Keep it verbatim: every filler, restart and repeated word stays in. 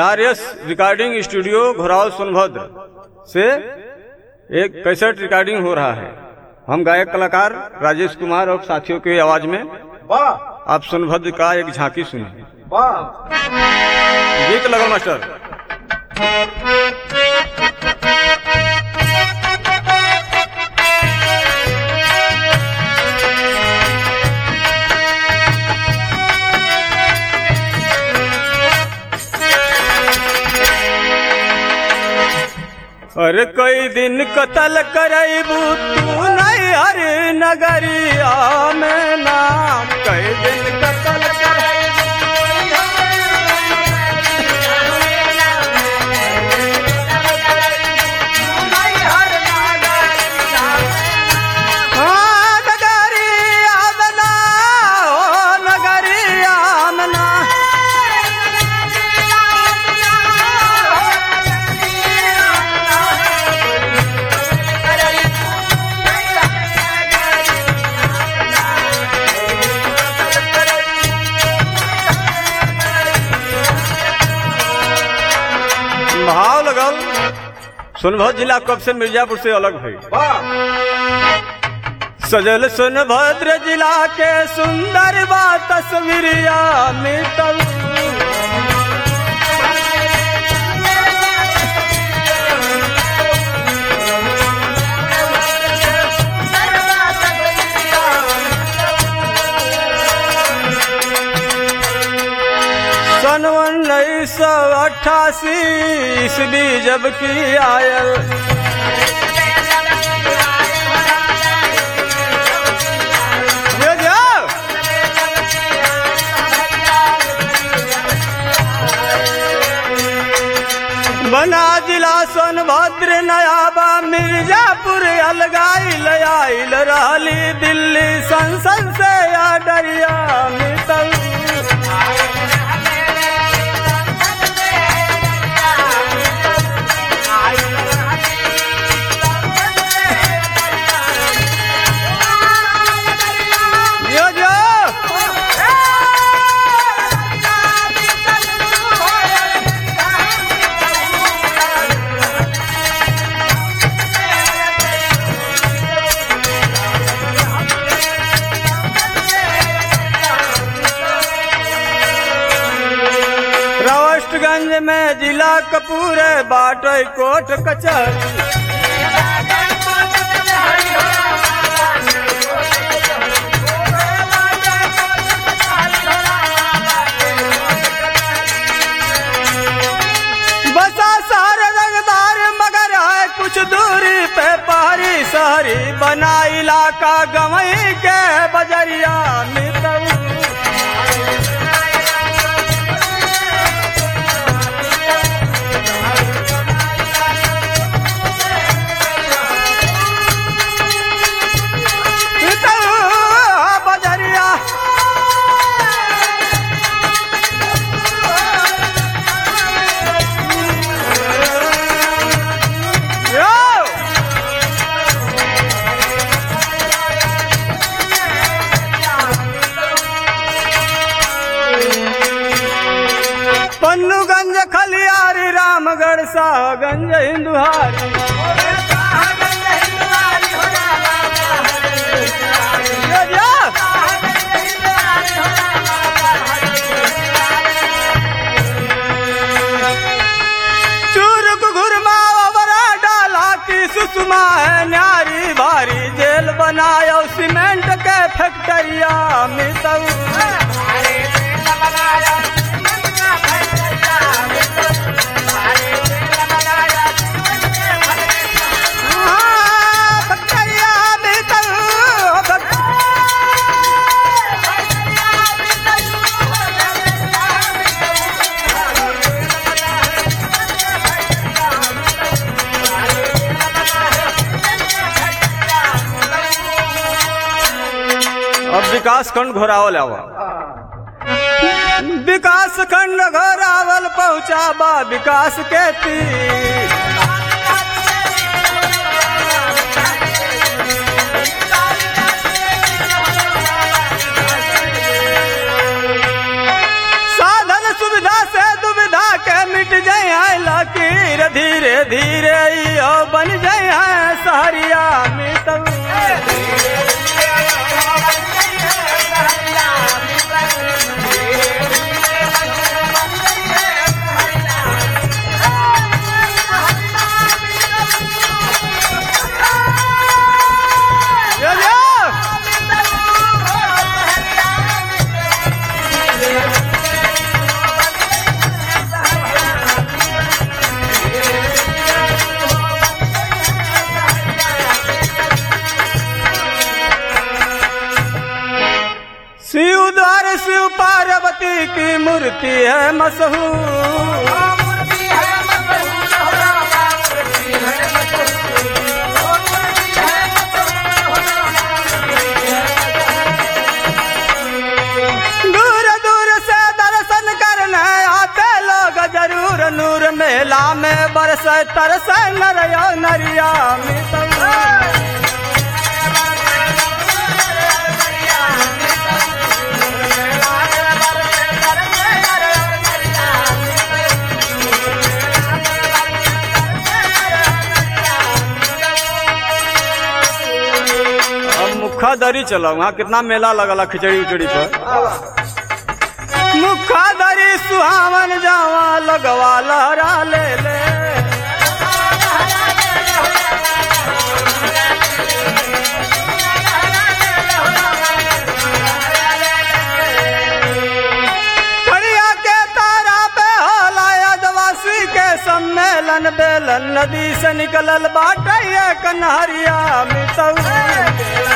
आर S recording studio Ghorawal Sonbhadra से एक cassette recording हो रहा है। हम गायक कलाकार राजेश कुमार और साथियों की आवाज में आप सोनभद्र का एक झांकी सुनिए। गीत लगल मास्टर। अरे कई दिन कतल करबू तू नहीं हर नगरिया में नाम, कई दिन कतल भाव लगल। सोनभद्र जिला कब से मिर्जापुर से अलग है। सजल सोनभद्र जिला के सुंदर बा तस्वीरिया मिटल, सन उन्नीस सौ अट्ठासी ईस्वी जब की आयल, बना जिला सोनभद्र नयाबा मिर्जापुर अलगाइल आइल रहली दिल्ली संसद से या डरिया मिटल, गंज में जिला कपूर बाटो कोट कचहरी, बसा सारा रंगदार मगर है कुछ दूरी पे पहाड़ी शहरी, बना इलाका गवई के बजरिया मिटल, पन्नूगंज खलियारी रामगढ़ शाहगंज हिंदुहारी, चूरक घुरमा वरा डाला की सुषमा है न्यारी भारी, जेल बनाया सीमेंट के फैक्ट्रिया मिटल, विकास खंड घोरावल आवा। विकास खंड घोरावल पहुंचा बा विकास के तीर, साधन सुविधा से दुविधा के मिट धीरे धीरे यो बन जाए हैं सहरिया मितऊ। शिव द्वार शिव पार्वती की मूर्ति है मशहूर। दूर दूर से दर्शन करने आते लोग जरूर, नूर मेला में बरसे तरसे नरिया नरिया मितऊ। मुखादरी चला वहाँ कितना मेला लगला खिचड़ी उचड़ी पर। मुखादरी सुहावन जावा लगवा लहरा ले ले। खड़िया के तारा पे होला आदिवासी के सम्मेलन, बेलन नदी से निकलल बाटे ये कन्हरिया मितऊ।